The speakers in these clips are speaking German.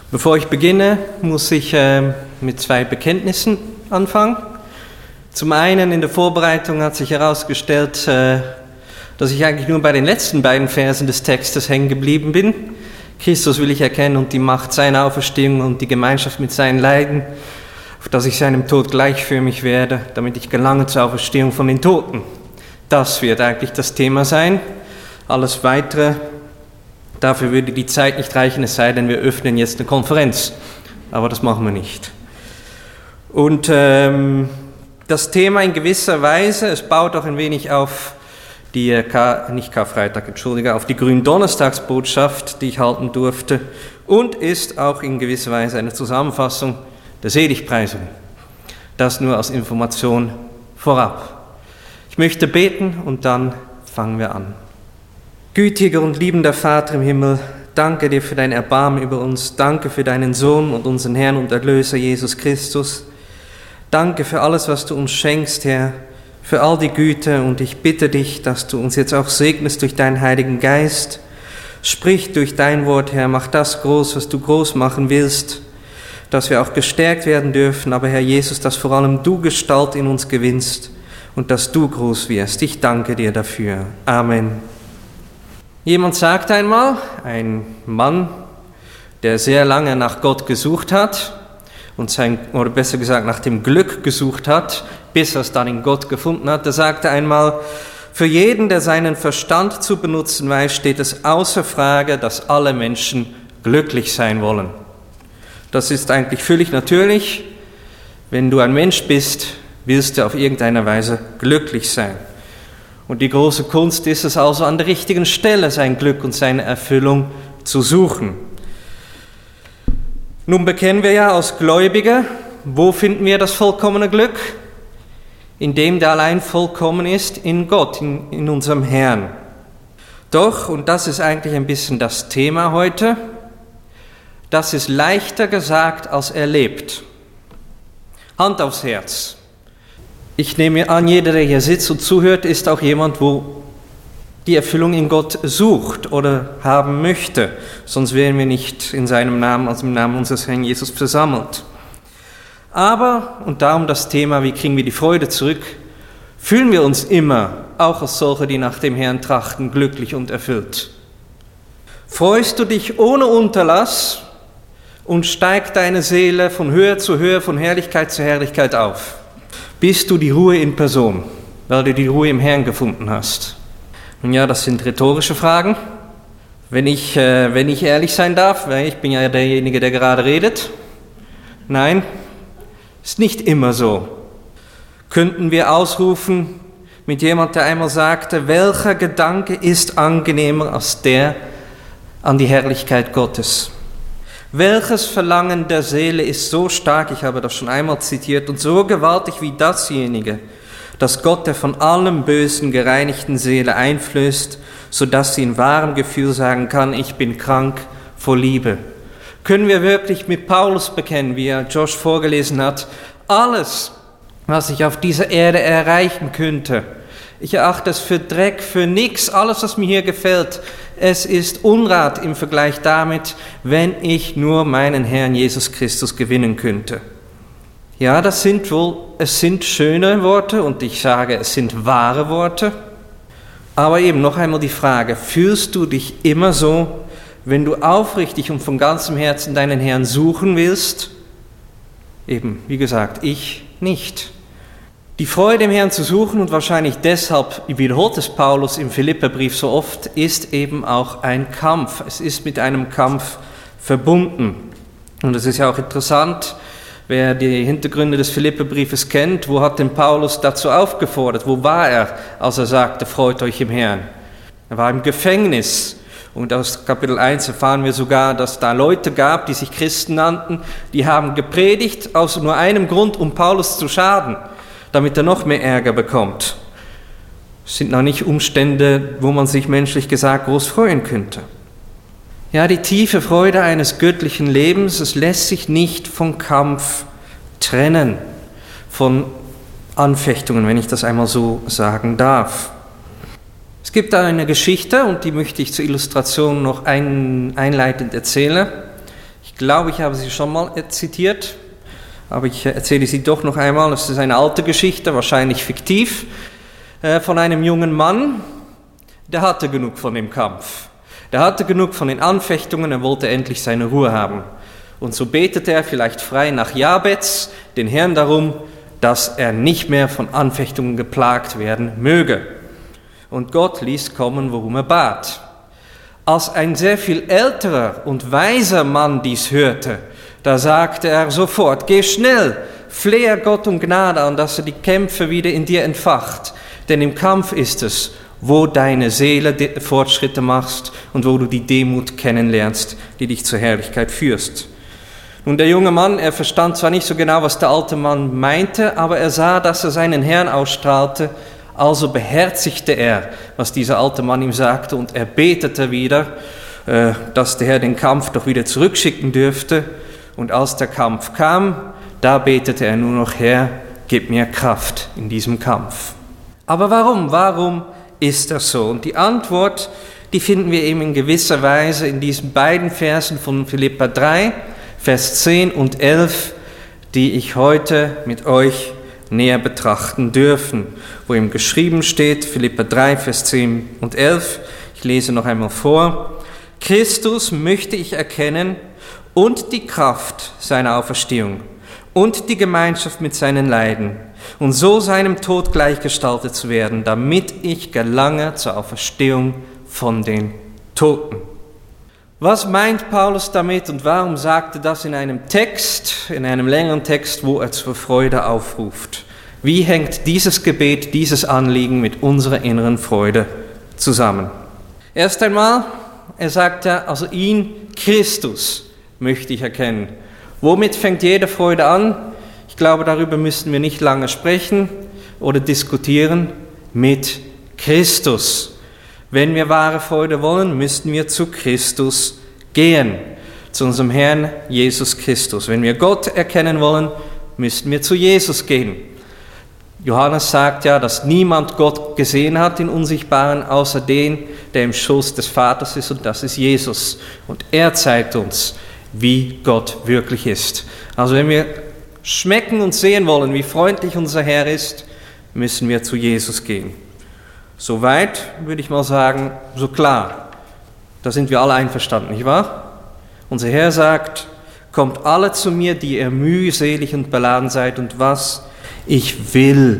Bevor ich beginne, muss ich mit 2 Bekenntnissen anfangen. Zum einen, in der Vorbereitung hat sich herausgestellt, dass ich eigentlich nur bei den letzten beiden Versen des Textes hängen geblieben bin. Christus will ich erkennen und die Macht seiner Auferstehung und die Gemeinschaft mit seinen Leiden, auf dass ich seinem Tod gleichförmig werde, damit ich gelange zur Auferstehung von den Toten. Das wird eigentlich das Thema sein. Alles Weitere, dafür würde die Zeit nicht reichen, es sei denn, wir öffnen jetzt eine Konferenz. Aber das machen wir nicht. Und das Thema in gewisser Weise, es baut auch ein wenig auf die, auf die Gründonnerstagsbotschaft, die ich halten durfte, und ist auch in gewisser Weise eine Zusammenfassung der Seligpreisung. Das nur als Information vorab. Ich möchte beten und dann fangen wir an. Gütiger und liebender Vater im Himmel, danke dir für dein Erbarmen über uns, danke für deinen Sohn und unseren Herrn und Erlöser Jesus Christus. Danke für alles, was du uns schenkst, Herr, für all die Güte, und ich bitte dich, dass du uns jetzt auch segnest durch deinen Heiligen Geist. Sprich durch dein Wort, Herr, mach das groß, was du groß machen willst, dass wir auch gestärkt werden dürfen, aber Herr Jesus, dass vor allem du Gestalt in uns gewinnst und dass du groß wirst. Ich danke dir dafür. Amen. Jemand sagt einmal, ein Mann, der sehr lange nach Gott gesucht hat und oder besser gesagt nach dem Glück gesucht hat, bis er es dann in Gott gefunden hat, der sagte einmal, für jeden, der seinen Verstand zu benutzen weiß, steht es außer Frage, dass alle Menschen glücklich sein wollen. Das ist eigentlich völlig natürlich. Wenn du ein Mensch bist, willst du auf irgendeine Weise glücklich sein. Und die große Kunst ist es also, an der richtigen Stelle sein Glück und seine Erfüllung zu suchen. Nun bekennen wir ja als Gläubige, wo finden wir das vollkommene Glück? In dem, der allein vollkommen ist, in Gott, in unserem Herrn. Doch, und das ist eigentlich ein bisschen das Thema heute, das ist leichter gesagt als erlebt. Hand aufs Herz. Ich nehme an, jeder, der hier sitzt und zuhört, ist auch jemand, wo die Erfüllung in Gott sucht oder haben möchte. Sonst wären wir nicht in seinem Namen, also im Namen unseres Herrn Jesus versammelt. Aber, und darum das Thema, wie kriegen wir die Freude zurück, fühlen wir uns immer, auch als solche, die nach dem Herrn trachten, glücklich und erfüllt. Freust du dich ohne Unterlass und steigt deine Seele von Höhe zu Höhe, von Herrlichkeit zu Herrlichkeit auf? Bist du die Ruhe in Person, weil du die Ruhe im Herrn gefunden hast? Nun ja, das sind rhetorische Fragen. Wenn ich ehrlich sein darf, weil ich bin ja derjenige, der gerade redet. Nein, ist nicht immer so. Könnten wir ausrufen mit jemand, der einmal sagte, welcher Gedanke ist angenehmer als der an die Herrlichkeit Gottes? Welches Verlangen der Seele ist so stark, ich habe das schon einmal zitiert, und so gewaltig wie dasjenige, das Gott der von allem Bösen gereinigten Seele einflößt, sodass sie in wahrem Gefühl sagen kann, ich bin krank vor Liebe. Können wir wirklich mit Paulus bekennen, wie er Josh vorgelesen hat, alles, was ich auf dieser Erde erreichen könnte, ich erachte es für Dreck, für nichts, alles, was mir hier gefällt, es ist Unrat im Vergleich damit, wenn ich nur meinen Herrn Jesus Christus gewinnen könnte. Ja, es sind schöne Worte und ich sage, es sind wahre Worte, aber eben noch einmal die Frage, fühlst du dich immer so, wenn du aufrichtig und von ganzem Herzen deinen Herrn suchen willst? Eben, wie gesagt, ich nicht. Die Freude im Herrn zu suchen, und wahrscheinlich deshalb wiederholt es Paulus im Philipperbrief so oft, ist eben auch ein Kampf. Es ist mit einem Kampf verbunden. Und es ist ja auch interessant, wer die Hintergründe des Philipperbriefes kennt, wo hat denn Paulus dazu aufgefordert? Wo war er, als er sagte, freut euch im Herrn? Er war im Gefängnis. Und aus Kapitel 1 erfahren wir sogar, dass da Leute gab, die sich Christen nannten, die haben gepredigt aus nur einem Grund, um Paulus zu schaden, damit er noch mehr Ärger bekommt. Es sind noch nicht Umstände, wo man sich menschlich gesagt groß freuen könnte. Ja, die tiefe Freude eines göttlichen Lebens, es lässt sich nicht vom Kampf trennen, von Anfechtungen, wenn ich das einmal so sagen darf. Es gibt da eine Geschichte, und die möchte ich zur Illustration noch einleitend erzählen. Ich Ich glaube, ich habe sie schon mal zitiert, aber ich erzähle sie doch noch einmal. Das ist eine alte Geschichte, wahrscheinlich fiktiv, von einem jungen Mann, der hatte genug von dem Kampf. Der hatte genug von den Anfechtungen, er wollte endlich seine Ruhe haben. Und so betete er vielleicht frei nach Jabez den Herrn darum, dass er nicht mehr von Anfechtungen geplagt werden möge. Und Gott ließ kommen, worum er bat. Als ein sehr viel älterer und weiser Mann dies hörte, da sagte er sofort, geh schnell, flehe Gott um Gnade an, dass er die Kämpfe wieder in dir entfacht. Denn im Kampf ist es, wo deine Seele Fortschritte machst und wo du die Demut kennenlernst, die dich zur Herrlichkeit führst. Nun, der junge Mann, er verstand zwar nicht so genau, was der alte Mann meinte, aber er sah, dass er seinen Herrn ausstrahlte, also beherzigte er, was dieser alte Mann ihm sagte, und er betete wieder, dass der Herr den Kampf doch wieder zurückschicken dürfte. Und als der Kampf kam, da betete er nur noch, Herr, gib mir Kraft in diesem Kampf. Aber warum? Warum ist das so? Und die Antwort, die finden wir eben in gewisser Weise in diesen beiden Versen von Philipper 3, Vers 10 und 11, die ich heute mit euch näher betrachten dürfen, wo ihm geschrieben steht, Philipper 3, Vers 10 und 11, ich lese noch einmal vor, Christus möchte ich erkennen und die Kraft seiner Auferstehung und die Gemeinschaft mit seinen Leiden und so seinem Tod gleichgestaltet zu werden, damit ich gelange zur Auferstehung von den Toten. Was meint Paulus damit und warum sagt er das in einem Text, in einem längeren Text, wo er zur Freude aufruft? Wie hängt dieses Gebet, dieses Anliegen mit unserer inneren Freude zusammen? Erst einmal, er sagt ja, also ihn, Christus, möchte ich erkennen. Womit fängt jede Freude an? Ich glaube, darüber müssten wir nicht lange sprechen oder diskutieren. Mit Christus. Wenn wir wahre Freude wollen, müssten wir zu Christus gehen, zu unserem Herrn Jesus Christus. Wenn wir Gott erkennen wollen, müssten wir zu Jesus gehen. Johannes sagt ja, dass niemand Gott gesehen hat in Unsichtbaren, außer den, der im Schoß des Vaters ist, und das ist Jesus. Und er zeigt uns, wie Gott wirklich ist. Also wenn wir schmecken und sehen wollen, wie freundlich unser Herr ist, müssen wir zu Jesus gehen. Soweit würde ich mal sagen, so klar, da sind wir alle einverstanden, nicht wahr? Unser Herr sagt, kommt alle zu mir, die ihr mühselig und beladen seid, und was? Ich will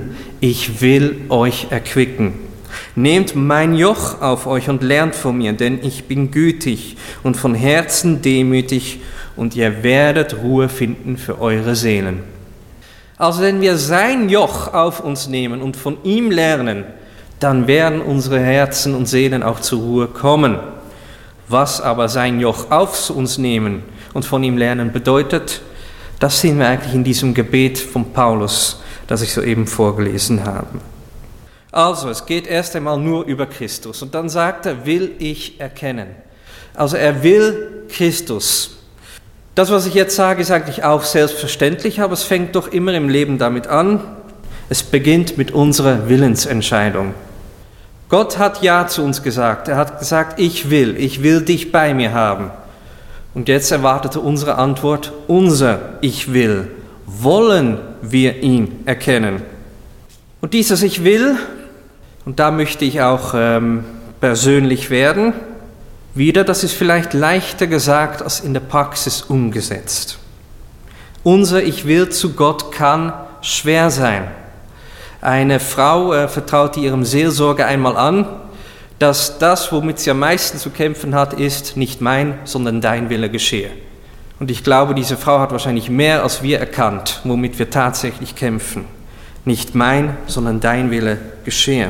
euch erquicken. Nehmt mein Joch auf euch und lernt von mir, denn ich bin gütig und von Herzen demütig, und ihr werdet Ruhe finden für eure Seelen. Also wenn wir sein Joch auf uns nehmen und von ihm lernen, dann werden unsere Herzen und Seelen auch zur Ruhe kommen. Was aber sein Joch auf uns nehmen und von ihm lernen bedeutet, das sehen wir eigentlich in diesem Gebet von Paulus, das ich soeben vorgelesen habe. Also, es geht erst einmal nur über Christus. Und dann sagt er, will ich erkennen. Also er will Christus. Das, was ich jetzt sage, ist eigentlich auch selbstverständlich, aber es fängt doch immer im Leben damit an. Es beginnt mit unserer Willensentscheidung. Gott hat Ja zu uns gesagt. Er hat gesagt, ich will dich bei mir haben. Und jetzt erwartete unsere Antwort, unser Ich will. Wollen wir ihn erkennen? Und dieses Ich will, und da möchte ich auch persönlich werden, wieder, das ist vielleicht leichter gesagt als in der Praxis umgesetzt. Unser Ich will zu Gott kann schwer sein. Eine Frau vertraute ihrem Seelsorger einmal an, dass das, womit sie am meisten zu kämpfen hat, ist, nicht mein, sondern dein Wille geschehe. Und ich glaube, diese Frau hat wahrscheinlich mehr als wir erkannt, womit wir tatsächlich kämpfen. Nicht mein, sondern dein Wille geschehe.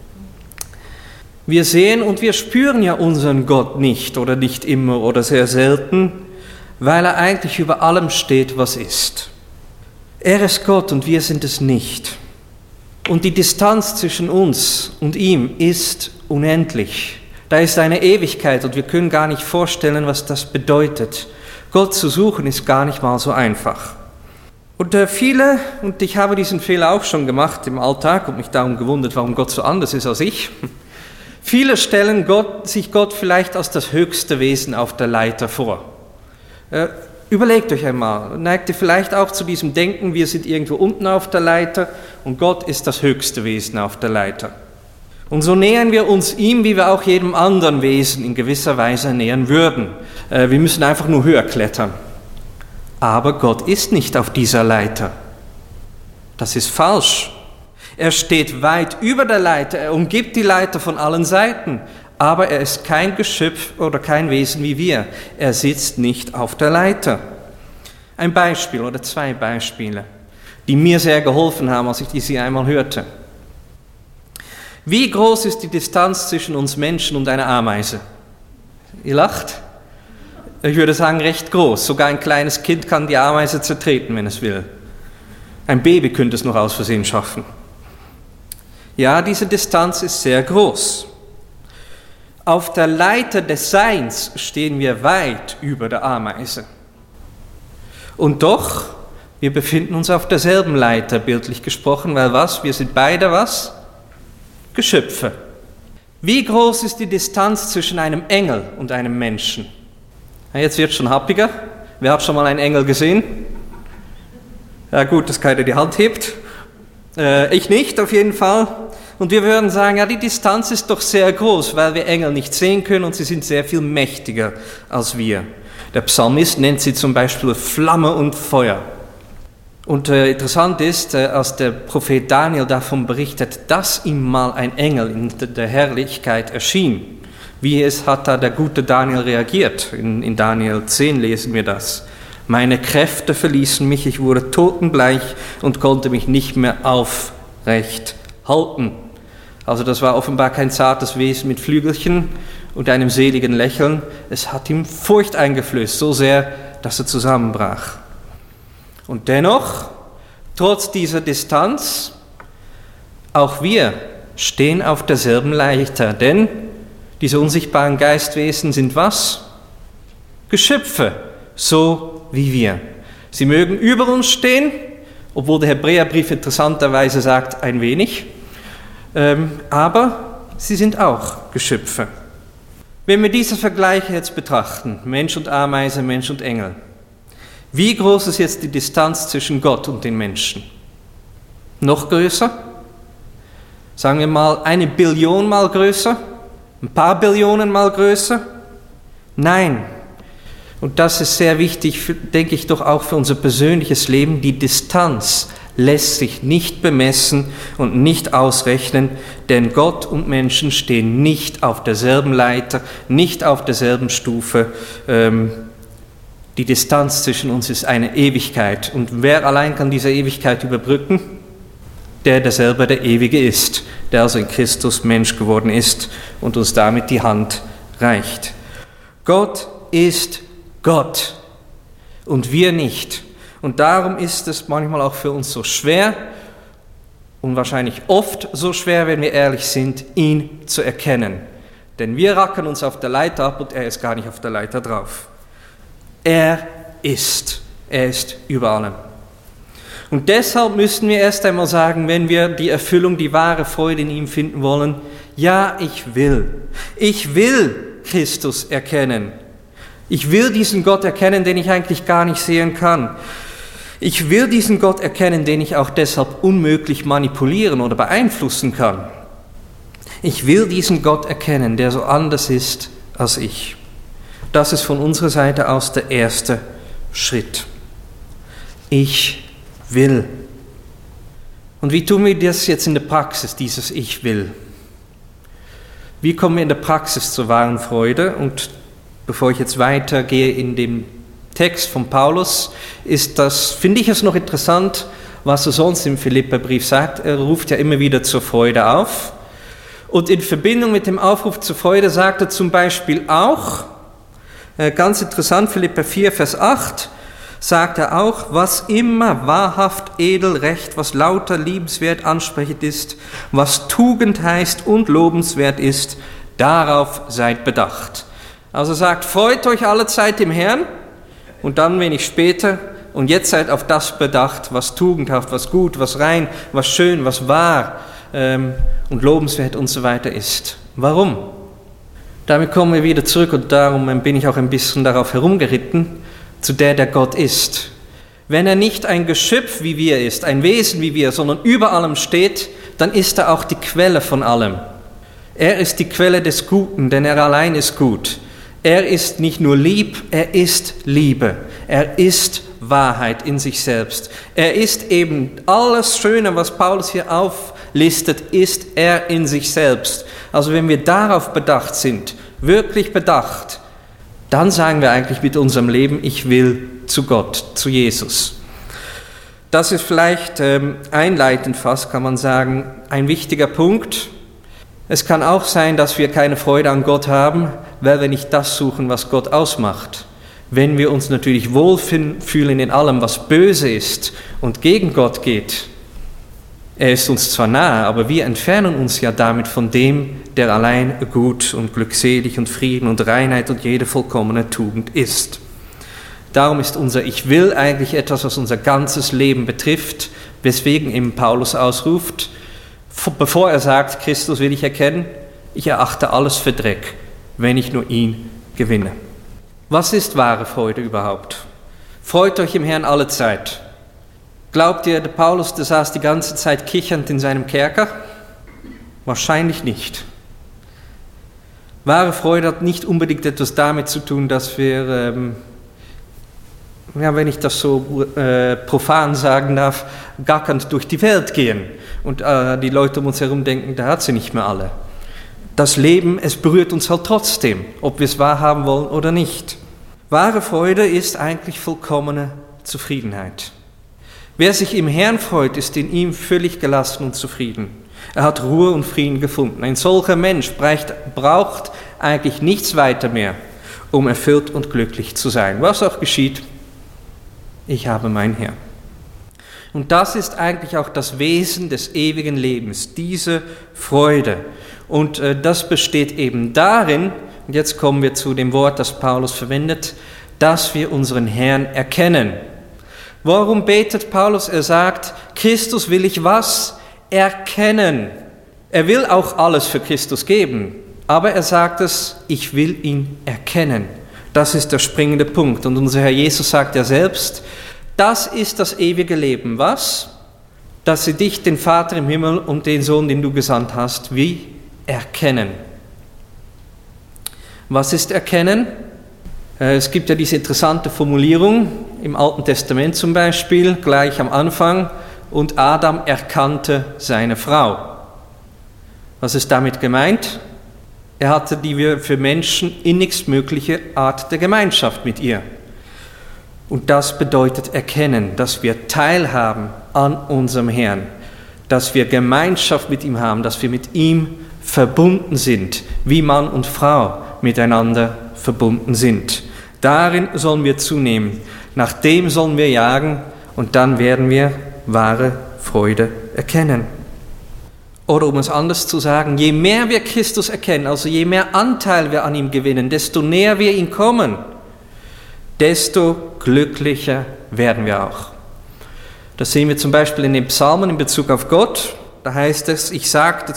Wir sehen und wir spüren ja unseren Gott nicht oder nicht immer oder sehr selten, weil er eigentlich über allem steht, was ist. Er ist Gott und wir sind es nicht. Und die Distanz zwischen uns und ihm ist unendlich. Da ist eine Ewigkeit und wir können gar nicht vorstellen, was das bedeutet. Gott zu suchen ist gar nicht mal so einfach. Und viele, und ich habe diesen Fehler auch schon gemacht im Alltag und mich darum gewundert, warum Gott so anders ist als ich. Viele stellen sich Gott vielleicht als das höchste Wesen auf der Leiter vor. Überlegt euch einmal, neigt ihr vielleicht auch zu diesem Denken, wir sind irgendwo unten auf der Leiter und Gott ist das höchste Wesen auf der Leiter. Und so nähern wir uns ihm, wie wir auch jedem anderen Wesen in gewisser Weise nähern würden. Wir müssen einfach nur höher klettern. Aber Gott ist nicht auf dieser Leiter. Das ist falsch. Er steht weit über der Leiter, er umgibt die Leiter von allen Seiten. Aber er ist kein Geschöpf oder kein Wesen wie wir. Er sitzt nicht auf der Leiter. Ein Beispiel oder zwei Beispiele, die mir sehr geholfen haben, als ich sie einmal hörte. Wie groß ist die Distanz zwischen uns Menschen und einer Ameise? Ihr lacht? Ich würde sagen, recht groß. Sogar ein kleines Kind kann die Ameise zertreten, wenn es will. Ein Baby könnte es noch aus Versehen schaffen. Ja, diese Distanz ist sehr groß. Auf der Leiter des Seins stehen wir weit über der Ameise. Und doch, wir befinden uns auf derselben Leiter, bildlich gesprochen, weil was? Wir sind beide was? Geschöpfe. Wie groß ist die Distanz zwischen einem Engel und einem Menschen? Ja, jetzt wird es schon happiger. Wer hat schon mal einen Engel gesehen? Ja gut, dass keiner die Hand hebt. Ich nicht, auf jeden Fall. Und wir würden sagen, ja, die Distanz ist doch sehr groß, weil wir Engel nicht sehen können und sie sind sehr viel mächtiger als wir. Der Psalmist nennt sie zum Beispiel Flamme und Feuer. Und interessant ist, als der Prophet Daniel davon berichtet, dass ihm mal ein Engel in der Herrlichkeit erschien. Wie hat da der gute Daniel reagiert? In Daniel 10 lesen wir das. Meine Kräfte verließen mich, ich wurde totenbleich und konnte mich nicht mehr aufrecht halten. Also das war offenbar kein zartes Wesen mit Flügelchen und einem seligen Lächeln. Es hat ihm Furcht eingeflößt, so sehr, dass er zusammenbrach. Und dennoch, trotz dieser Distanz, auch wir stehen auf derselben Leiter, denn diese unsichtbaren Geistwesen sind was? Geschöpfe, so wie wir. Sie mögen über uns stehen, obwohl der Hebräerbrief interessanterweise sagt, ein wenig, aber sie sind auch Geschöpfe. Wenn wir diese Vergleiche jetzt betrachten, Mensch und Ameise, Mensch und Engel, wie groß ist jetzt die Distanz zwischen Gott und den Menschen? Noch größer? Sagen wir mal 1 Billion mal größer? Ein paar Billionen mal größer? Nein. Und das ist sehr wichtig, denke ich, doch auch für unser persönliches Leben. Die Distanz lässt sich nicht bemessen und nicht ausrechnen, denn Gott und Menschen stehen nicht auf derselben Leiter, nicht auf derselben Stufe. Die Distanz zwischen uns ist eine Ewigkeit. Und wer allein kann diese Ewigkeit überbrücken? Der selber der Ewige ist, der also in Christus Mensch geworden ist und uns damit die Hand reicht. Gott ist Gott und wir nicht. Und darum ist es manchmal auch für uns so schwer und wahrscheinlich oft so schwer, wenn wir ehrlich sind, ihn zu erkennen. Denn wir rackern uns auf der Leiter ab und er ist gar nicht auf der Leiter drauf. Er ist über allem. Und deshalb müssen wir erst einmal sagen, wenn wir die Erfüllung, die wahre Freude in ihm finden wollen, ja, ich will Christus erkennen. Ich will diesen Gott erkennen, den ich eigentlich gar nicht sehen kann. Ich will diesen Gott erkennen, den ich auch deshalb unmöglich manipulieren oder beeinflussen kann. Ich will diesen Gott erkennen, der so anders ist als ich. Das ist von unserer Seite aus der erste Schritt. Ich will. Und wie tun wir das jetzt in der Praxis, dieses Ich will? Wie kommen wir in der Praxis zur wahren Freude? Und bevor ich jetzt weitergehe in dem Text von Paulus, finde ich es noch interessant, was er sonst im Philipperbrief sagt. Er ruft ja immer wieder zur Freude auf. Und in Verbindung mit dem Aufruf zur Freude sagt er zum Beispiel auch, ganz interessant, Philipper 4, Vers 8, sagt er auch, was immer wahrhaft, edel, recht, was lauter, liebenswert, ansprechend ist, was Tugend heißt und lobenswert ist, darauf seid bedacht. Also sagt, freut euch alle Zeit im Herrn und dann wenig später und jetzt seid auf das bedacht, was tugendhaft, was gut, was rein, was schön, was wahr und lobenswert und so weiter ist. Warum? Damit kommen wir wieder zurück und darum bin ich auch ein bisschen darauf herumgeritten, zu der Gott ist. Wenn er nicht ein Geschöpf wie wir ist, ein Wesen wie wir, sondern über allem steht, dann ist er auch die Quelle von allem. Er ist die Quelle des Guten, denn er allein ist gut. Er ist nicht nur lieb, er ist Liebe. Er ist Wahrheit in sich selbst. Er ist eben alles Schöne, was Paulus hier auflistet, ist er in sich selbst. Also wenn wir darauf bedacht sind, wirklich bedacht, dann sagen wir eigentlich mit unserem Leben, ich will zu Gott, zu Jesus. Das ist vielleicht einleitend fast, kann man sagen, ein wichtiger Punkt. Es kann auch sein, dass wir keine Freude an Gott haben, weil wir nicht das suchen, was Gott ausmacht. Wenn wir uns natürlich wohlfühlen in allem, was böse ist und gegen Gott geht, er ist uns zwar nahe, aber wir entfernen uns ja damit von dem, der allein gut und glückselig und Frieden und Reinheit und jede vollkommene Tugend ist. Darum ist unser Ich will eigentlich etwas, was unser ganzes Leben betrifft, weswegen eben Paulus ausruft, bevor er sagt, Christus will ich erkennen, ich erachte alles für Dreck, wenn ich nur ihn gewinne. Was ist wahre Freude überhaupt? Freut euch im Herrn alle Zeit. Glaubt ihr, der Paulus, der saß die ganze Zeit kichernd in seinem Kerker? Wahrscheinlich nicht. Wahre Freude hat nicht unbedingt etwas damit zu tun, dass wir, wenn ich das so profan sagen darf, gackernd durch die Welt gehen und die Leute um uns herum denken, da hat sie nicht mehr alle. Das Leben, es berührt uns halt trotzdem, ob wir es wahrhaben wollen oder nicht. Wahre Freude ist eigentlich vollkommene Zufriedenheit. Wer sich im Herrn freut, ist in ihm völlig gelassen und zufrieden. Er hat Ruhe und Frieden gefunden. Ein solcher Mensch braucht eigentlich nichts weiter mehr, um erfüllt und glücklich zu sein. Was auch geschieht, ich habe mein Herr. Und das ist eigentlich auch das Wesen des ewigen Lebens, diese Freude. Und das besteht eben darin, und jetzt kommen wir zu dem Wort, das Paulus verwendet, dass wir unseren Herrn erkennen. Warum betet Paulus? Er sagt, Christus will ich was? Erkennen. Er will auch alles für Christus geben, aber er sagt es, ich will ihn erkennen. Das ist der springende Punkt. Und unser Herr Jesus sagt ja selbst, das ist das ewige Leben. Was? Dass sie dich, den Vater im Himmel und den Sohn, den du gesandt hast, wie erkennen. Was ist erkennen? Es gibt ja diese interessante Formulierung im Alten Testament zum Beispiel, gleich am Anfang, und Adam erkannte seine Frau. Was ist damit gemeint? Er hatte die für Menschen innigstmögliche Art der Gemeinschaft mit ihr. Und das bedeutet erkennen, dass wir teilhaben an unserem Herrn, dass wir Gemeinschaft mit ihm haben, dass wir mit ihm verbunden sind, wie Mann und Frau miteinander verbunden sind. Darin sollen wir zunehmen, nach dem sollen wir jagen und dann werden wir wahre Freude erkennen. Oder um es anders zu sagen, je mehr wir Christus erkennen, also je mehr Anteil wir an ihm gewinnen, desto näher wir ihm kommen, desto glücklicher werden wir auch. Das sehen wir zum Beispiel in den Psalmen in Bezug auf Gott. Da heißt es, ich sagte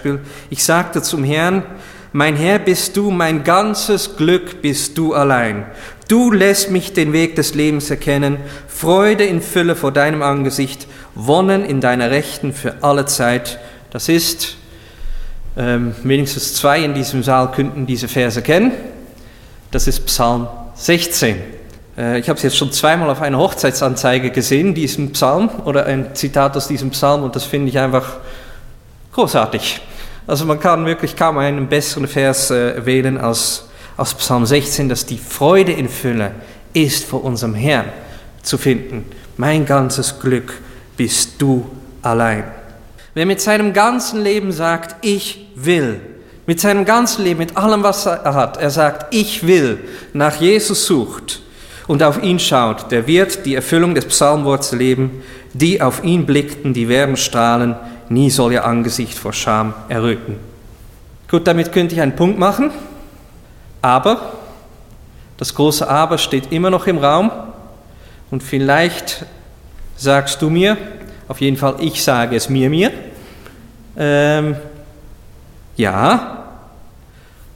zum Herrn, mein Herr bist du, mein ganzes Glück bist du allein. Du lässt mich den Weg des Lebens erkennen, Freude in Fülle vor deinem Angesicht, Wonnen in deiner Rechten für alle Zeit. Das ist, wenigstens 2 in diesem Saal könnten diese Verse kennen. Das ist Psalm 16. Ich habe es jetzt schon 2-mal auf einer Hochzeitsanzeige gesehen, diesen Psalm, oder ein Zitat aus diesem Psalm, und das finde ich einfach großartig. Also man kann wirklich kaum einen besseren Vers wählen als Psalm 16, dass die Freude in Fülle ist vor unserem Herrn zu finden. Mein ganzes Glück bist du allein. Wer mit seinem ganzen Leben sagt, ich will, mit seinem ganzen Leben, mit allem, was er hat, er sagt, ich will, nach Jesus sucht und auf ihn schaut, der wird die Erfüllung des Psalmworts erleben, die auf ihn blickten, die werden strahlen, nie soll ihr Angesicht vor Scham erröten. Gut, damit könnte ich einen Punkt machen, aber das große Aber steht immer noch im Raum und vielleicht sagst du mir, auf jeden Fall ich sage es mir, ja,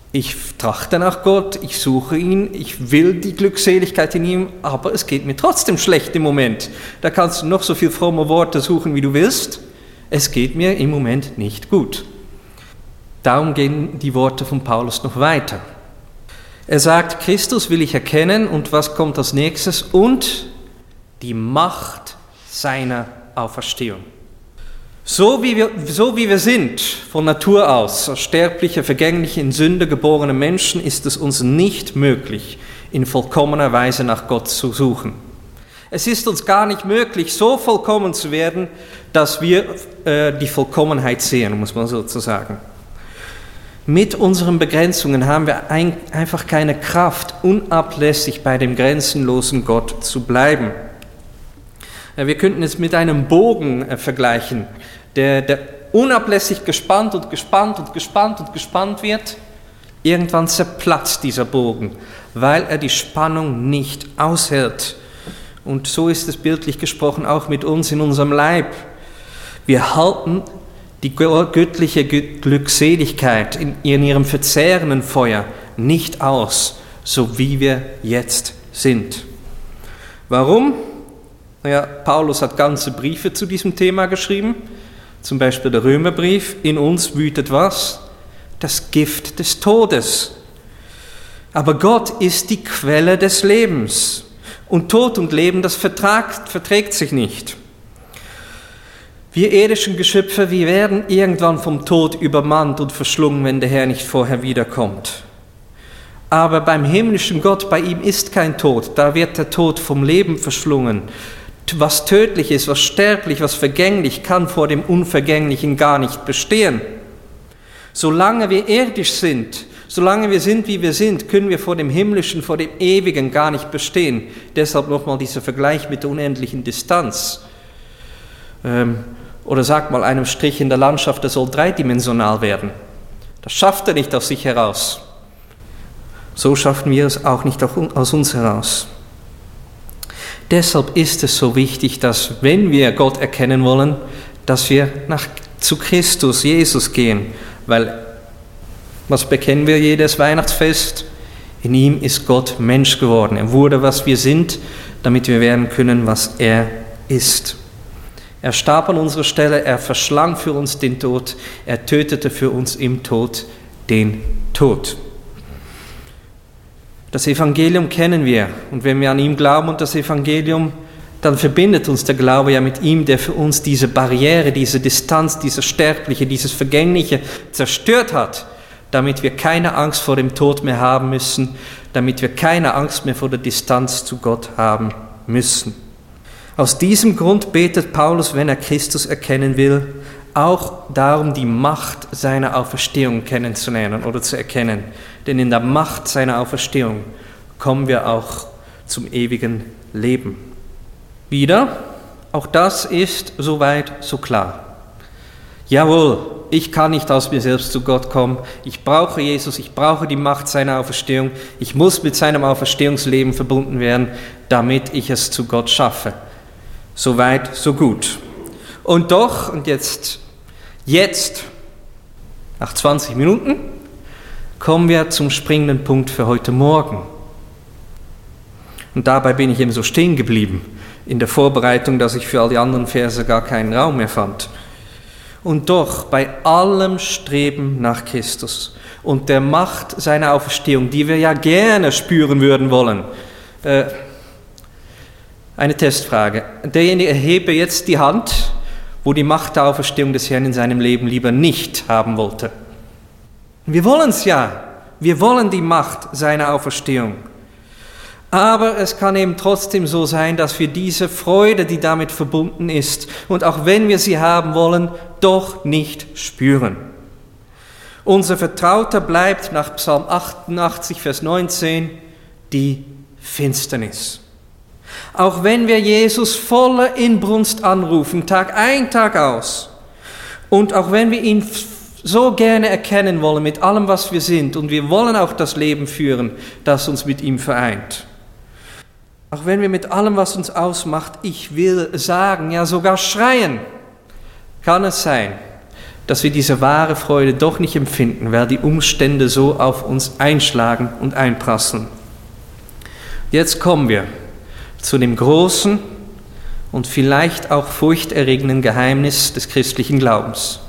Ich trachte nach Gott, ich suche ihn, ich will die Glückseligkeit in ihm, aber es geht mir trotzdem schlecht im Moment. Da kannst du noch so viel fromme Worte suchen, wie du willst. Es geht mir im Moment nicht gut. Darum gehen die Worte von Paulus noch weiter. Er sagt, Christus will ich erkennen und was kommt als nächstes? Und die Macht seiner Auferstehung. So wie wir sind, von Natur aus, als sterbliche, vergängliche, in Sünde geborene Menschen, ist es uns nicht möglich, in vollkommener Weise nach Gott zu suchen. Es ist uns gar nicht möglich, so vollkommen zu werden, dass wir die Vollkommenheit sehen, muss man sozusagen. Mit unseren Begrenzungen haben wir einfach keine Kraft, unablässig bei dem grenzenlosen Gott zu bleiben. Wir könnten es mit einem Bogen vergleichen, der unablässig gespannt und gespannt und gespannt und gespannt wird. Irgendwann zerplatzt dieser Bogen, weil er die Spannung nicht aushält. Und so ist es bildlich gesprochen auch mit uns in unserem Leib. Wir halten die göttliche Glückseligkeit in ihrem verzehrenden Feuer nicht aus, so wie wir jetzt sind. Warum? Naja, Paulus hat ganze Briefe zu diesem Thema geschrieben, zum Beispiel der Römerbrief. In uns wütet was? Das Gift des Todes. Aber Gott ist die Quelle des Lebens. Und Tod und Leben, das verträgt sich nicht. Wir irdischen Geschöpfe, wir werden irgendwann vom Tod übermannt und verschlungen, wenn der Herr nicht vorher wiederkommt. Aber beim himmlischen Gott, bei ihm ist kein Tod, da wird der Tod vom Leben verschlungen. Was tödlich ist, was sterblich, was vergänglich, kann vor dem Unvergänglichen gar nicht bestehen. Solange wir irdisch sind, solange wir sind, wie wir sind, können wir vor dem Himmlischen, vor dem Ewigen gar nicht bestehen. Deshalb nochmal dieser Vergleich mit der unendlichen Distanz. Oder sagt mal einem Strich in der Landschaft, der soll dreidimensional werden. Das schafft er nicht aus sich heraus. So schaffen wir es auch nicht aus uns heraus. Deshalb ist es so wichtig, dass, wenn wir Gott erkennen wollen, dass wir zu Christus, Jesus gehen. Weil, was bekennen wir jedes Weihnachtsfest? In ihm ist Gott Mensch geworden. Er wurde, was wir sind, damit wir werden können, was er ist. Er starb an unserer Stelle, er verschlang für uns den Tod, er tötete für uns im Tod den Tod. Das Evangelium kennen wir und wenn wir an ihm glauben und das Evangelium, dann verbindet uns der Glaube ja mit ihm, der für uns diese Barriere, diese Distanz, dieses Sterbliche, dieses Vergängliche zerstört hat, damit wir keine Angst vor dem Tod mehr haben müssen, damit wir keine Angst mehr vor der Distanz zu Gott haben müssen. Aus diesem Grund betet Paulus, wenn er Christus erkennen will, auch darum, die Macht seiner Auferstehung kennenzulernen oder zu erkennen. Denn in der Macht seiner Auferstehung kommen wir auch zum ewigen Leben. Wieder, auch das ist soweit so klar. Jawohl, ich kann nicht aus mir selbst zu Gott kommen. Ich brauche Jesus, ich brauche die Macht seiner Auferstehung. Ich muss mit seinem Auferstehungsleben verbunden werden, damit ich es zu Gott schaffe. Soweit, so gut. Und doch, und jetzt, nach 20 Minuten, kommen wir zum springenden Punkt für heute Morgen. Und dabei bin ich eben so stehen geblieben, in der Vorbereitung, dass ich für all die anderen Verse gar keinen Raum mehr fand. Und doch, bei allem Streben nach Christus und der Macht seiner Auferstehung, die wir ja gerne spüren würden wollen, eine Testfrage. Derjenige erhebe jetzt die Hand, wo die Macht der Auferstehung des Herrn in seinem Leben lieber nicht haben wollte. Wir wollen es ja. Wir wollen die Macht seiner Auferstehung. Aber es kann eben trotzdem so sein, dass wir diese Freude, die damit verbunden ist, und auch wenn wir sie haben wollen, doch nicht spüren. Unser Vertrauter bleibt nach Psalm 88, Vers 19, die Finsternis. Auch wenn wir Jesus voller Inbrunst anrufen, Tag ein, Tag aus, und auch wenn wir ihn so gerne erkennen wollen mit allem, was wir sind, und wir wollen auch das Leben führen, das uns mit ihm vereint. Auch wenn wir mit allem, was uns ausmacht, ich will sagen, ja sogar schreien, kann es sein, dass wir diese wahre Freude doch nicht empfinden, weil die Umstände so auf uns einschlagen und einprasseln. Jetzt kommen wir zu dem großen und vielleicht auch furchterregenden Geheimnis des christlichen Glaubens.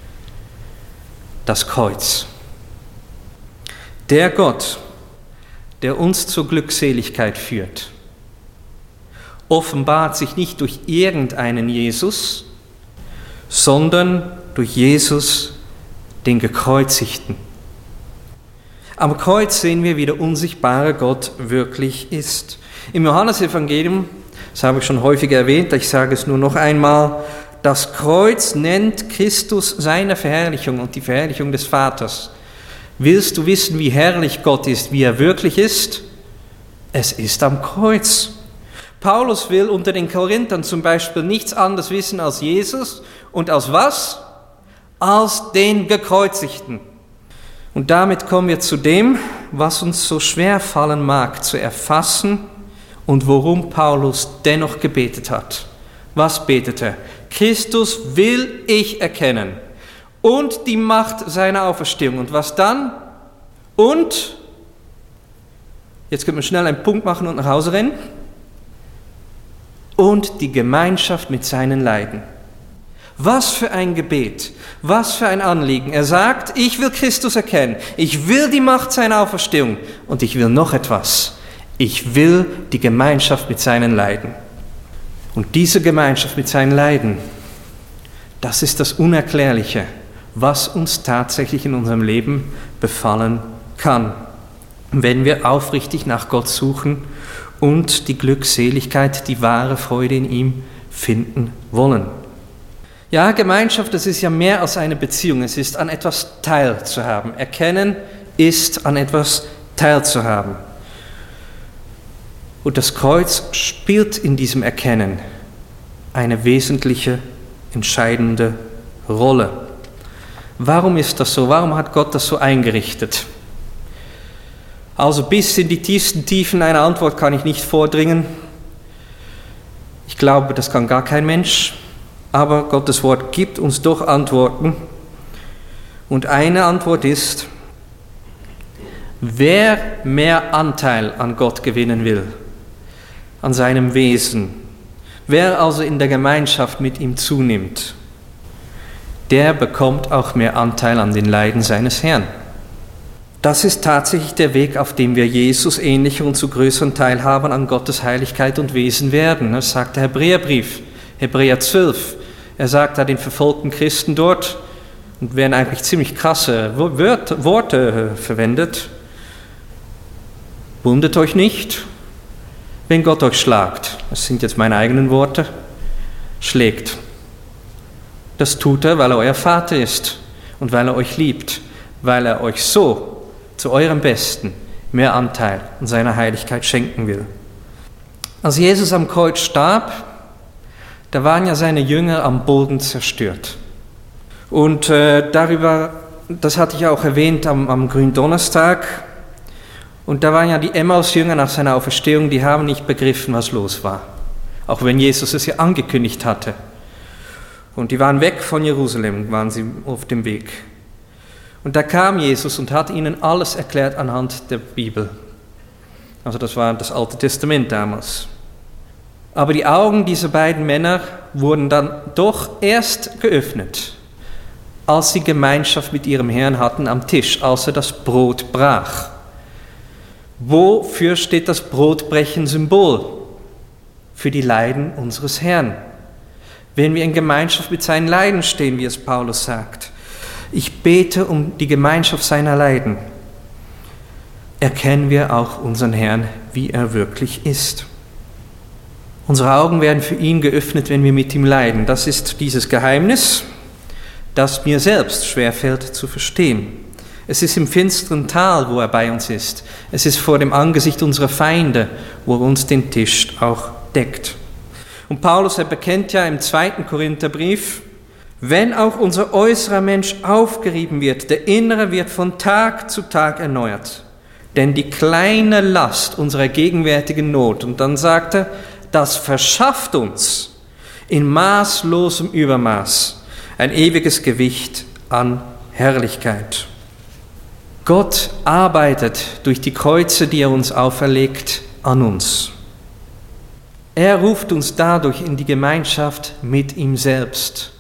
Das Kreuz. Der Gott, der uns zur Glückseligkeit führt, offenbart sich nicht durch irgendeinen Jesus, sondern durch Jesus, den Gekreuzigten. Am Kreuz sehen wir, wie der unsichtbare Gott wirklich ist. Im Johannesevangelium, das habe ich schon häufig erwähnt, ich sage es nur noch einmal, das Kreuz nennt Christus seine Verherrlichung und die Verherrlichung des Vaters. Willst du wissen, wie herrlich Gott ist, wie er wirklich ist? Es ist am Kreuz. Paulus will unter den Korinthern zum Beispiel nichts anderes wissen als Jesus und als was? Als den Gekreuzigten. Und damit kommen wir zu dem, was uns so schwer fallen mag zu erfassen und worum Paulus dennoch gebetet hat. Was betet er? Christus will ich erkennen und die Macht seiner Auferstehung. Und was dann? Und, jetzt können wir schnell einen Punkt machen und nach Hause rennen, und die Gemeinschaft mit seinen Leiden. Was für ein Gebet, was für ein Anliegen. Er sagt, ich will Christus erkennen, ich will die Macht seiner Auferstehung und ich will noch etwas. Ich will die Gemeinschaft mit seinen Leiden. Und diese Gemeinschaft mit seinen Leiden, das ist das Unerklärliche, was uns tatsächlich in unserem Leben befallen kann, wenn wir aufrichtig nach Gott suchen und die Glückseligkeit, die wahre Freude in ihm finden wollen. Ja, Gemeinschaft, das ist ja mehr als eine Beziehung, es ist an etwas teilzuhaben. Erkennen ist an etwas teilzuhaben. Und das Kreuz spielt in diesem Erkennen eine wesentliche, entscheidende Rolle. Warum ist das so? Warum hat Gott das so eingerichtet? Also bis in die tiefsten Tiefen einer Antwort kann ich nicht vordringen. Ich glaube, das kann gar kein Mensch. Aber Gottes Wort gibt uns doch Antworten. Und eine Antwort ist, wer mehr Anteil an Gott gewinnen will, an seinem Wesen, wer also in der Gemeinschaft mit ihm zunimmt, der bekommt auch mehr Anteil an den Leiden seines Herrn. Das ist tatsächlich der Weg, auf dem wir Jesus ähnlicher und zu größeren Teilhabern an Gottes Heiligkeit und Wesen werden. Das sagt der Hebräerbrief, Hebräer 12. Er sagt da den verfolgten Christen dort, und werden eigentlich ziemlich krasse Worte verwendet, wundert euch nicht, wenn Gott euch schlagt. Das sind jetzt meine eigenen Worte. Schlägt. Das tut er, weil er euer Vater ist und weil er euch liebt, weil er euch so zu eurem Besten mehr Anteil an seiner Heiligkeit schenken will. Als Jesus am Kreuz starb, da waren ja seine Jünger am Boden zerstört. Und darüber, das hatte ich auch erwähnt am Gründonnerstag, und da waren ja die Emmaus-Jünger nach seiner Auferstehung, die haben nicht begriffen, was los war. Auch wenn Jesus es ja angekündigt hatte. Und die waren weg von Jerusalem, waren sie auf dem Weg. Und da kam Jesus und hat ihnen alles erklärt anhand der Bibel. Also das war das Alte Testament damals. Aber die Augen dieser beiden Männer wurden dann doch erst geöffnet, als sie Gemeinschaft mit ihrem Herrn hatten am Tisch, als er das Brot brach. Wofür steht das Brotbrechen Symbol? Für die Leiden unseres Herrn. Wenn wir in Gemeinschaft mit seinen Leiden stehen, wie es Paulus sagt. Ich bete um die Gemeinschaft seiner Leiden. Erkennen wir auch unseren Herrn, wie er wirklich ist. Unsere Augen werden für ihn geöffnet, wenn wir mit ihm leiden. Das ist dieses Geheimnis, das mir selbst schwerfällt zu verstehen. Es ist im finsteren Tal, wo er bei uns ist. Es ist vor dem Angesicht unserer Feinde, wo er uns den Tisch auch deckt. Und Paulus, er bekennt ja im 2. Korintherbrief, wenn auch unser äußerer Mensch aufgerieben wird, der innere wird von Tag zu Tag erneuert. Denn die kleine Last unserer gegenwärtigen Not, und dann sagt er, das verschafft uns in maßlosem Übermaß ein ewiges Gewicht an Herrlichkeit. Gott arbeitet durch die Kreuze, die er uns auferlegt, an uns. Er ruft uns dadurch in die Gemeinschaft mit ihm selbst.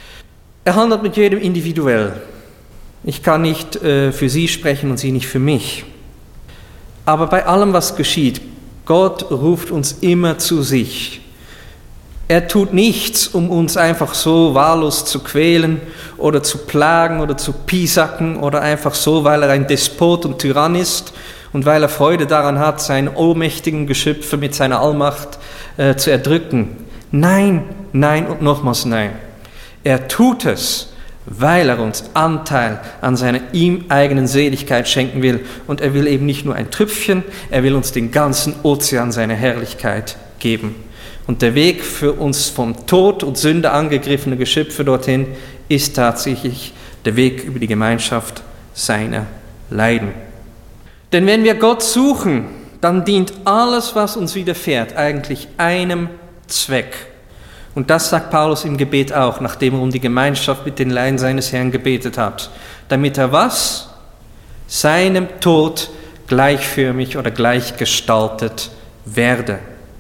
Er handelt mit jedem individuell. Ich kann nicht für Sie sprechen und Sie nicht für mich. Aber bei allem, was geschieht, Gott ruft uns immer zu sich. Er tut nichts, um uns einfach so wahllos zu quälen oder zu plagen oder zu piesacken oder einfach so, weil er ein Despot und Tyrann ist und weil er Freude daran hat, seinen ohnmächtigen Geschöpfe mit seiner Allmacht zu erdrücken. Nein, nein und nochmals nein. Er tut es, weil er uns Anteil an seiner ihm eigenen Seligkeit schenken will. Und er will eben nicht nur ein Tröpfchen, er will uns den ganzen Ozean seiner Herrlichkeit geben. Und der Weg für uns vom Tod und Sünde angegriffene Geschöpfe dorthin ist tatsächlich der Weg über die Gemeinschaft seiner Leiden. Denn wenn wir Gott suchen, dann dient alles, was uns widerfährt, eigentlich einem Zweck. Und das sagt Paulus im Gebet auch, nachdem er um die Gemeinschaft mit den Leiden seines Herrn gebetet hat. Damit er was? Seinem Tod gleichförmig oder gleichgestaltet werde.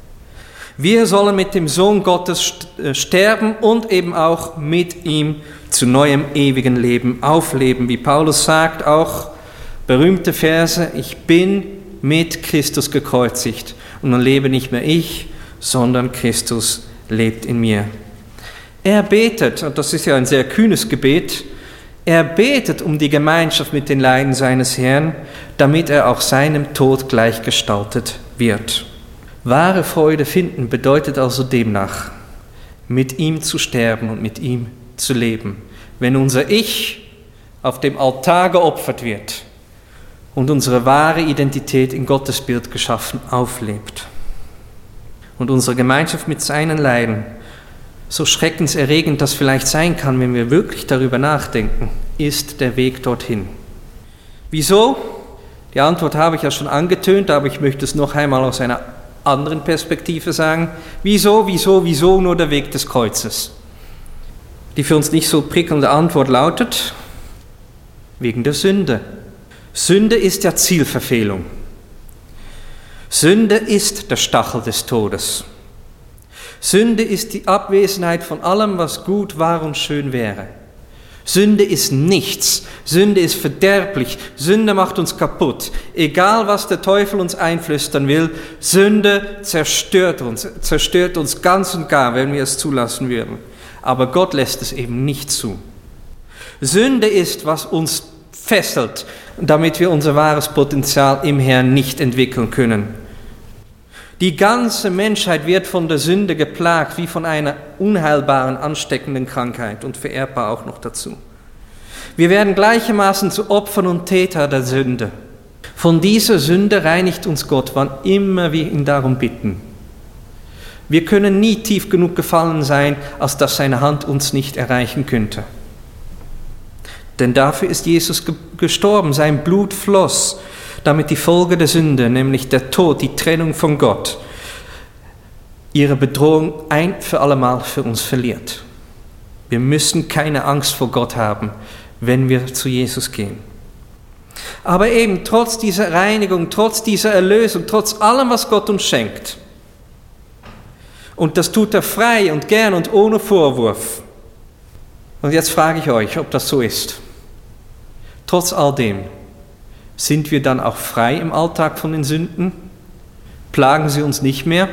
Wir sollen mit dem Sohn Gottes sterben und eben auch mit ihm zu neuem ewigen Leben aufleben. Wie Paulus sagt, auch berühmte Verse, ich bin mit Christus gekreuzigt und nun lebe nicht mehr ich, sondern Christus lebt in mir. Er betet, und das ist ja ein sehr kühnes Gebet, er betet um die Gemeinschaft mit den Leiden seines Herrn, damit er auch seinem Tod gleichgestaltet wird. Wahre Freude finden bedeutet also demnach, mit ihm zu sterben und mit ihm zu leben. Wenn unser Ich auf dem Altar geopfert wird und unsere wahre Identität in Gottes Bild geschaffen auflebt. Und unsere Gemeinschaft mit seinen Leiden, so schreckenserregend das vielleicht sein kann, wenn wir wirklich darüber nachdenken, ist der Weg dorthin. Wieso? Die Antwort habe ich ja schon angetönt, aber ich möchte es noch einmal aus einer anderen Perspektive sagen. Wieso nur der Weg des Kreuzes? Die für uns nicht so prickelnde Antwort lautet, wegen der Sünde. Sünde ist ja Zielverfehlung. Sünde ist der Stachel des Todes. Sünde ist die Abwesenheit von allem, was gut, wahr und schön wäre. Sünde ist nichts. Sünde ist verderblich. Sünde macht uns kaputt. Egal, was der Teufel uns einflüstern will, Sünde zerstört uns ganz und gar, wenn wir es zulassen würden. Aber Gott lässt es eben nicht zu. Sünde ist, was uns fesselt, damit wir unser wahres Potenzial im Herrn nicht entwickeln können. Die ganze Menschheit wird von der Sünde geplagt, wie von einer unheilbaren, ansteckenden Krankheit und vererbbar auch noch dazu. Wir werden gleichermaßen zu Opfern und Täter der Sünde. Von dieser Sünde reinigt uns Gott, wann immer wir ihn darum bitten. Wir können nie tief genug gefallen sein, als dass seine Hand uns nicht erreichen könnte. Denn dafür ist Jesus gestorben, sein Blut floss, damit die Folge der Sünde, nämlich der Tod, die Trennung von Gott, ihre Bedrohung ein für allemal für uns verliert. Wir müssen keine Angst vor Gott haben, wenn wir zu Jesus gehen. Aber eben trotz dieser Reinigung, trotz dieser Erlösung, trotz allem, was Gott uns schenkt, und das tut er frei und gern und ohne Vorwurf. Und jetzt frage ich euch, ob das so ist. Trotz all dem, sind wir dann auch frei im Alltag von den Sünden? Plagen sie uns nicht mehr?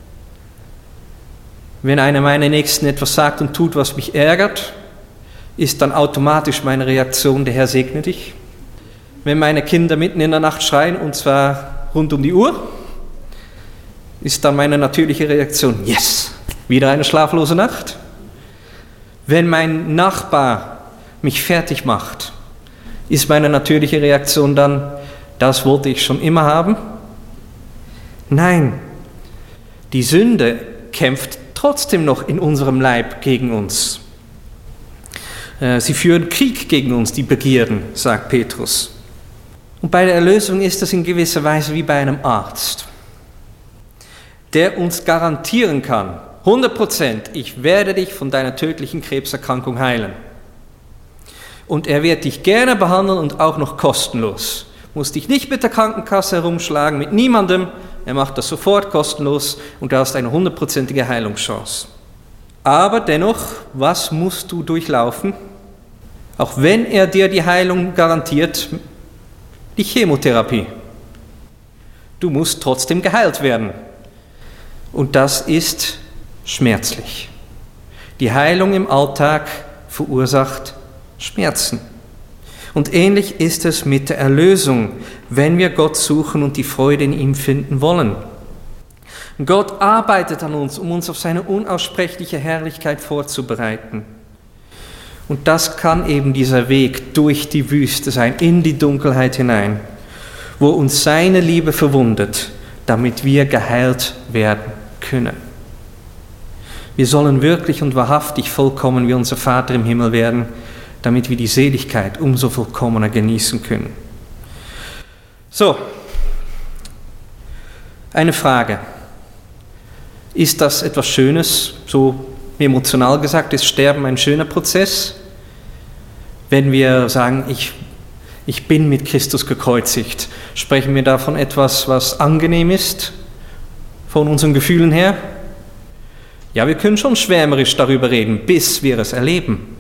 Wenn einer meiner Nächsten etwas sagt und tut, was mich ärgert, ist dann automatisch meine Reaktion, der Herr segne dich? Wenn meine Kinder mitten in der Nacht schreien, und zwar rund um die Uhr, ist dann meine natürliche Reaktion, yes, wieder eine schlaflose Nacht? Wenn mein Nachbar mich fertig macht, ist meine natürliche Reaktion dann, das wollte ich schon immer haben? Nein, die Sünde kämpft trotzdem noch in unserem Leib gegen uns. Sie führen Krieg gegen uns, die Begierden, sagt Petrus. Und bei der Erlösung ist das in gewisser Weise wie bei einem Arzt, der uns garantieren kann, 100%, ich werde dich von deiner tödlichen Krebserkrankung heilen. Und er wird dich gerne behandeln und auch noch kostenlos. Musst dich nicht mit der Krankenkasse herumschlagen, mit niemandem. Er macht das sofort kostenlos und du hast eine 100%ige Heilungschance. Aber dennoch, was musst du durchlaufen? Auch wenn er dir die Heilung garantiert, die Chemotherapie. Du musst trotzdem geheilt werden. Und das ist schmerzlich. Die Heilung im Alltag verursacht Schmerzen. Und ähnlich ist es mit der Erlösung, wenn wir Gott suchen und die Freude in ihm finden wollen. Gott arbeitet an uns, um uns auf seine unaussprechliche Herrlichkeit vorzubereiten. Und das kann eben dieser Weg durch die Wüste sein, in die Dunkelheit hinein, wo uns seine Liebe verwundet, damit wir geheilt werden können. Wir sollen wirklich und wahrhaftig vollkommen wie unser Vater im Himmel werden, damit wir die Seligkeit umso vollkommener genießen können. So, eine Frage. Ist das etwas Schönes? So emotional gesagt, ist Sterben ein schöner Prozess? Wenn wir sagen, ich bin mit Christus gekreuzigt, sprechen wir davon etwas, was angenehm ist, von unseren Gefühlen her? Ja, wir können schon schwärmerisch darüber reden, bis wir es erleben.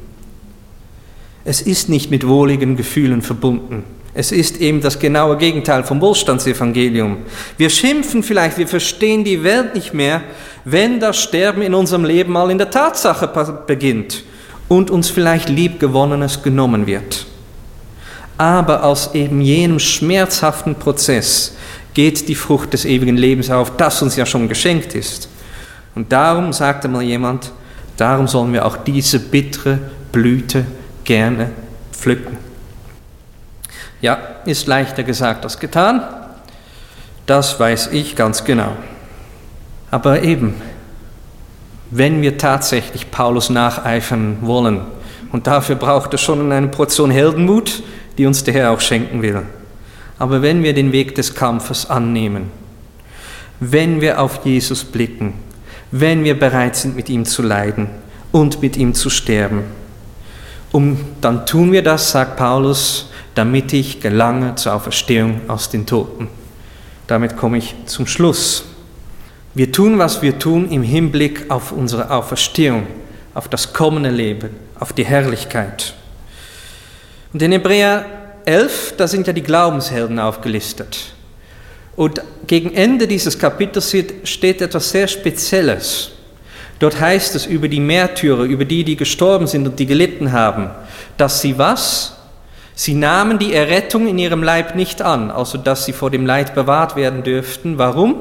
Es ist nicht mit wohligen Gefühlen verbunden. Es ist eben das genaue Gegenteil vom Wohlstandsevangelium. Wir schimpfen vielleicht, wir verstehen die Welt nicht mehr, wenn das Sterben in unserem Leben mal in der Tatsache beginnt und uns vielleicht Liebgewonnenes genommen wird. Aber aus eben jenem schmerzhaften Prozess geht die Frucht des ewigen Lebens auf, das uns ja schon geschenkt ist. Und darum, sagte mal jemand, darum sollen wir auch diese bittere Blüte gerne pflücken. Ja, ist leichter gesagt als getan, das weiß ich ganz genau. Aber eben, wenn wir tatsächlich Paulus nacheifern wollen, und dafür braucht es schon eine Portion Heldenmut, die uns der Herr auch schenken will. Aber wenn wir den Weg des Kampfes annehmen, wenn wir auf Jesus blicken, wenn wir bereit sind, mit ihm zu leiden und mit ihm zu sterben, dann tun wir das, sagt Paulus, damit ich gelange zur Auferstehung aus den Toten. Damit komme ich zum Schluss. Wir tun, was wir tun, im Hinblick auf unsere Auferstehung, auf das kommende Leben, auf die Herrlichkeit. Und in Hebräer 11, da sind ja die Glaubenshelden aufgelistet. Und gegen Ende dieses Kapitels steht etwas sehr Spezielles. Dort heißt es über die Märtyrer, über die gestorben sind und die gelitten haben, dass sie was? Sie nahmen die Errettung in ihrem Leib nicht an, also dass sie vor dem Leid bewahrt werden dürften. Warum?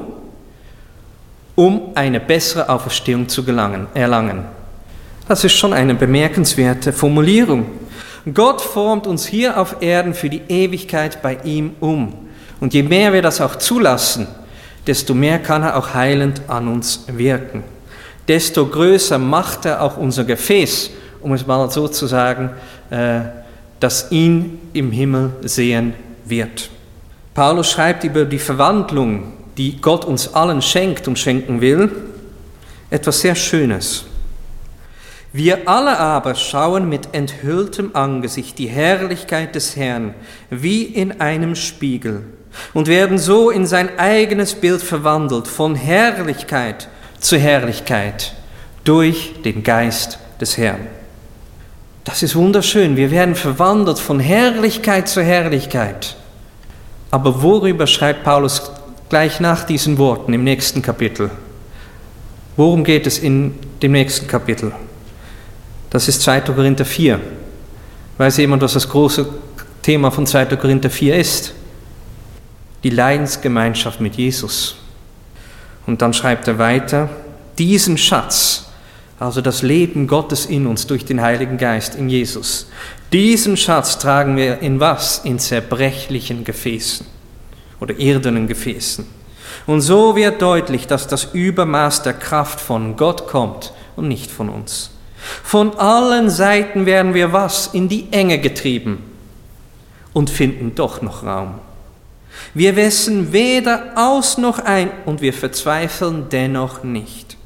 Um eine bessere Auferstehung zu erlangen. Das ist schon eine bemerkenswerte Formulierung. Gott formt uns hier auf Erden für die Ewigkeit bei ihm um. Und je mehr wir das auch zulassen, desto mehr kann er auch heilend an uns wirken. Desto größer macht er auch unser Gefäß, um es mal so zu sagen, das ihn im Himmel sehen wird. Paulus schreibt über die Verwandlung, die Gott uns allen schenkt und schenken will, etwas sehr Schönes. Wir alle aber schauen mit enthülltem Angesicht die Herrlichkeit des Herrn wie in einem Spiegel und werden so in sein eigenes Bild verwandelt, von Herrlichkeit zu Herrlichkeit, durch den Geist des Herrn. Das ist wunderschön, wir werden verwandelt von Herrlichkeit zu Herrlichkeit. Aber worüber schreibt Paulus gleich nach diesen Worten im nächsten Kapitel? Worum geht es in dem nächsten Kapitel? Das ist 2. Korinther 4. Weiß jemand, was das große Thema von 2. Korinther 4 ist? Die Leidensgemeinschaft mit Jesus. Und dann schreibt er weiter, diesen Schatz, also das Leben Gottes in uns durch den Heiligen Geist in Jesus, diesen Schatz tragen wir in was? In zerbrechlichen Gefäßen oder irdenen Gefäßen. Und so wird deutlich, dass das Übermaß der Kraft von Gott kommt und nicht von uns. Von allen Seiten werden wir was? In die Enge getrieben und finden doch noch Raum. Wir wissen weder aus noch ein und wir verzweifeln dennoch nicht.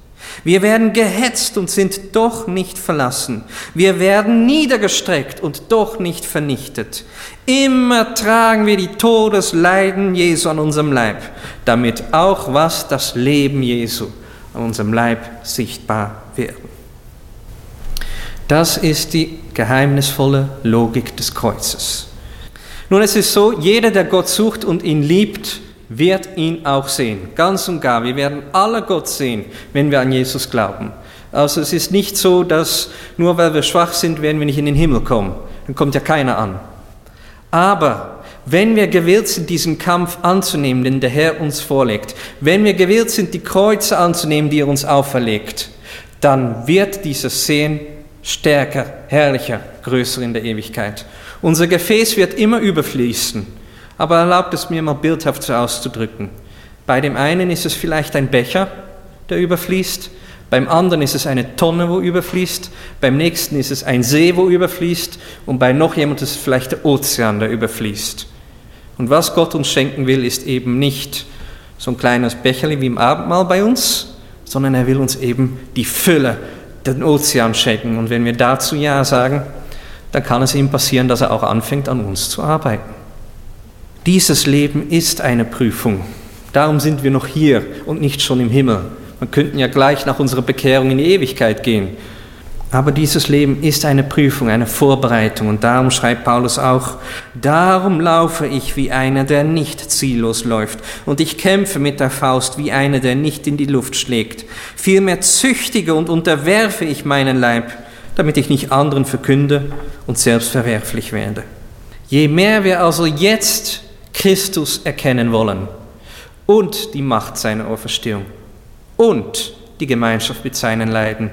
Wir werden gehetzt und sind doch nicht verlassen. Wir werden niedergestreckt und doch nicht vernichtet. Immer tragen wir die Todesleiden Jesu an unserem Leib, damit auch was das Leben Jesu an unserem Leib sichtbar wird. Das ist die geheimnisvolle Logik des Kreuzes. Nun, es ist so, jeder, der Gott sucht und ihn liebt, wird ihn auch sehen, ganz und gar. Wir werden alle Gott sehen, wenn wir an Jesus glauben. Also es ist nicht so, dass nur weil wir schwach sind, werden wir nicht in den Himmel kommen. Dann kommt ja keiner an. Aber wenn wir gewillt sind, diesen Kampf anzunehmen, den der Herr uns vorlegt, wenn wir gewillt sind, die Kreuze anzunehmen, die er uns auferlegt, dann wird dieses Sehen stärker, herrlicher, größer in der Ewigkeit. Unser Gefäß wird immer überfließen. Aber erlaubt es mir mal bildhaft so auszudrücken. Bei dem einen ist es vielleicht ein Becher, der überfließt. Beim anderen ist es eine Tonne, wo überfließt. Beim nächsten ist es ein See, wo überfließt. Und bei noch jemand ist es vielleicht der Ozean, der überfließt. Und was Gott uns schenken will, ist eben nicht so ein kleines Becherli wie im Abendmahl bei uns, sondern er will uns eben die Fülle, den Ozean schenken. Und wenn wir dazu Ja sagen, dann kann es ihm passieren, dass er auch anfängt, an uns zu arbeiten. Dieses Leben ist eine Prüfung. Darum sind wir noch hier und nicht schon im Himmel. Wir könnten ja gleich nach unserer Bekehrung in die Ewigkeit gehen. Aber dieses Leben ist eine Prüfung, eine Vorbereitung. Und darum schreibt Paulus auch, darum laufe ich wie einer, der nicht ziellos läuft. Und ich kämpfe mit der Faust wie einer, der nicht in die Luft schlägt. Vielmehr züchtige und unterwerfe ich meinen Leib, damit ich nicht anderen verkünde und selbst verwerflich werde. Je mehr wir also jetzt Christus erkennen wollen und die Macht seiner Auferstehung und die Gemeinschaft mit seinen Leiden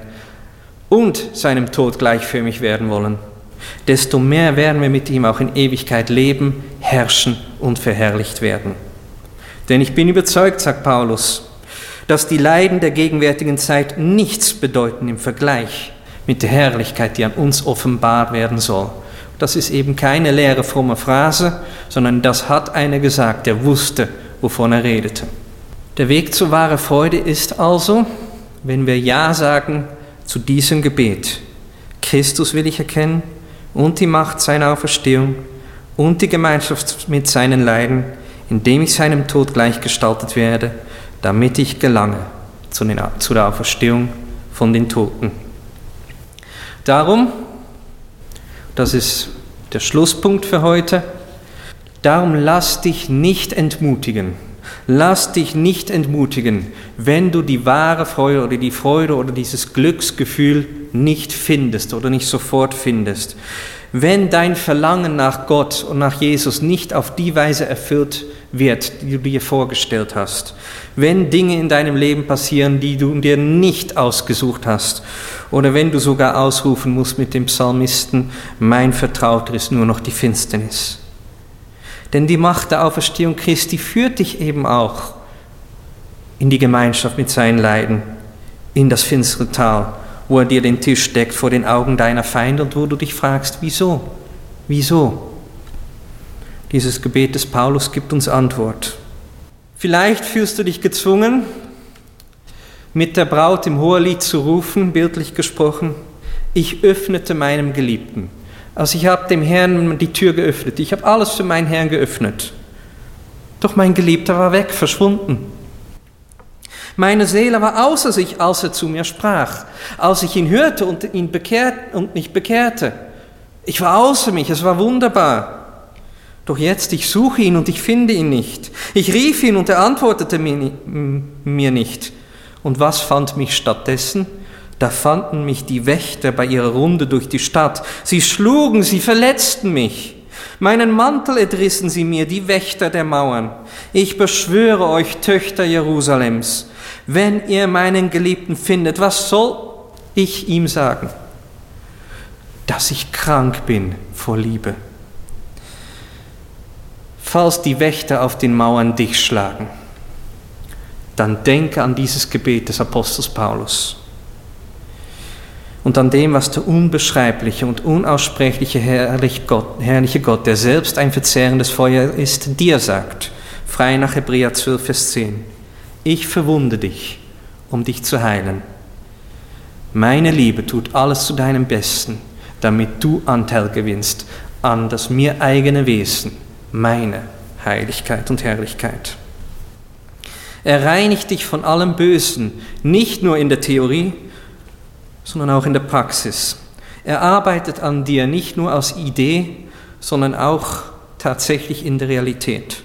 und seinem Tod gleichförmig werden wollen, desto mehr werden wir mit ihm auch in Ewigkeit leben, herrschen und verherrlicht werden. Denn ich bin überzeugt, sagt Paulus, dass die Leiden der gegenwärtigen Zeit nichts bedeuten im Vergleich mit der Herrlichkeit, die an uns offenbar werden soll. Das ist eben keine leere, fromme Phrase, sondern das hat einer gesagt, der wusste, wovon er redete. Der Weg zur wahren Freude ist also, wenn wir Ja sagen zu diesem Gebet. Christus will ich erkennen und die Macht seiner Auferstehung und die Gemeinschaft mit seinen Leiden, indem ich seinem Tod gleichgestaltet werde, damit ich gelange zu der Auferstehung von den Toten. Darum, das ist der Schlusspunkt für heute, darum lass dich nicht entmutigen. Lass dich nicht entmutigen, wenn du die wahre Freude oder die Freude oder dieses Glücksgefühl nicht findest oder nicht sofort findest. Wenn dein Verlangen nach Gott und nach Jesus nicht auf die Weise erfüllt wird, die du dir vorgestellt hast. Wenn Dinge in deinem Leben passieren, die du dir nicht ausgesucht hast. Oder wenn du sogar ausrufen musst mit dem Psalmisten, mein Vertrauter ist nur noch die Finsternis. Denn die Macht der Auferstehung Christi führt dich eben auch in die Gemeinschaft mit seinen Leiden, in das finstere Tal, wo er dir den Tisch deckt vor den Augen deiner Feinde und wo du dich fragst, wieso? Wieso? Dieses Gebet des Paulus gibt uns Antwort. Vielleicht fühlst du dich gezwungen, mit der Braut im Hohelied zu rufen, bildlich gesprochen, ich öffnete meinem Geliebten. Also ich habe dem Herrn die Tür geöffnet, ich habe alles für meinen Herrn geöffnet. Doch mein Geliebter war weg, verschwunden. Meine Seele war außer sich, als er zu mir sprach, als ich ihn hörte und mich bekehrte. Ich war außer mich, es war wunderbar. Doch jetzt, ich suche ihn und ich finde ihn nicht. Ich rief ihn und er antwortete mir nicht. Und was fand mich stattdessen? Da fanden mich die Wächter bei ihrer Runde durch die Stadt. Sie schlugen, sie verletzten mich. Meinen Mantel entrissen sie mir, die Wächter der Mauern. Ich beschwöre euch, Töchter Jerusalems, wenn ihr meinen Geliebten findet, was soll ich ihm sagen? Dass ich krank bin vor Liebe. Falls die Wächter auf den Mauern dich schlagen, dann denke an dieses Gebet des Apostels Paulus und an dem, was der unbeschreibliche und unaussprechliche herrliche Gott, der selbst ein verzehrendes Feuer ist, dir sagt, frei nach Hebräer 12, Vers 10, ich verwunde dich, um dich zu heilen. Meine Liebe tut alles zu deinem Besten, damit du Anteil gewinnst an das mir eigene Wesen, meine Heiligkeit und Herrlichkeit. Er reinigt dich von allem Bösen, nicht nur in der Theorie, sondern auch in der Praxis. Er arbeitet an dir nicht nur als Idee, sondern auch tatsächlich in der Realität.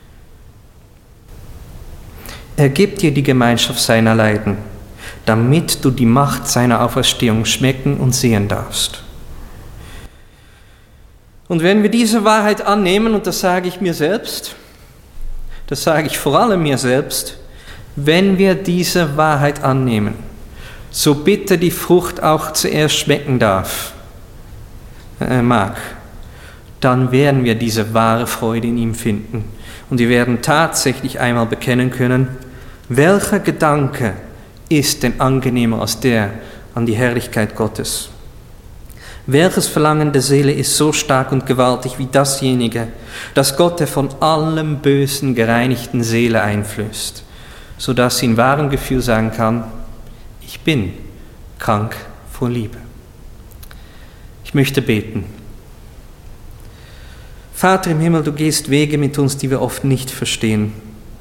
Er gibt dir die Gemeinschaft seiner Leiden, damit du die Macht seiner Auferstehung schmecken und sehen darfst. Und wenn wir diese Wahrheit annehmen, und das sage ich mir selbst, das sage ich vor allem mir selbst, wenn wir diese Wahrheit annehmen, so bitte die Frucht auch zuerst schmecken mag, dann werden wir diese wahre Freude in ihm finden. Und wir werden tatsächlich einmal bekennen können, welcher Gedanke ist denn angenehmer als der an die Herrlichkeit Gottes? Welches Verlangen der Seele ist so stark und gewaltig wie dasjenige, das Gott der von allem Bösen gereinigten Seele einflößt, sodass sie in wahrem Gefühl sagen kann, ich bin krank vor Liebe. Ich möchte beten. Vater im Himmel, du gehst Wege mit uns, die wir oft nicht verstehen.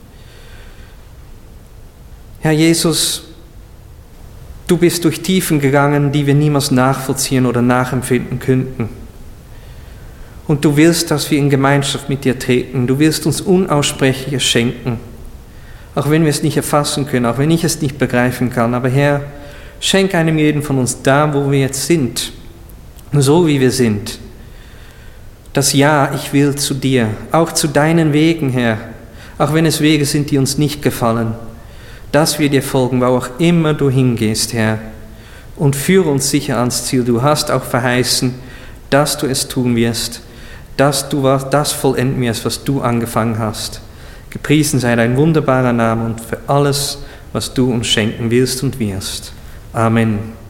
Herr Jesus, du bist durch Tiefen gegangen, die wir niemals nachvollziehen oder nachempfinden könnten. Und du willst, dass wir in Gemeinschaft mit dir treten. Du willst uns Unaussprechliches schenken, auch wenn wir es nicht erfassen können, auch wenn ich es nicht begreifen kann. Aber Herr, schenk einem jeden von uns da, wo wir jetzt sind, so wie wir sind, das Ja, ich will zu dir, auch zu deinen Wegen, Herr, auch wenn es Wege sind, die uns nicht gefallen, dass wir dir folgen, wo auch immer du hingehst, Herr, und führe uns sicher ans Ziel. Du hast auch verheißen, dass du es tun wirst, dass du das vollenden wirst, was du angefangen hast. Gepriesen sei dein wunderbarer Name und für alles, was du uns schenken willst und wirst. Amen.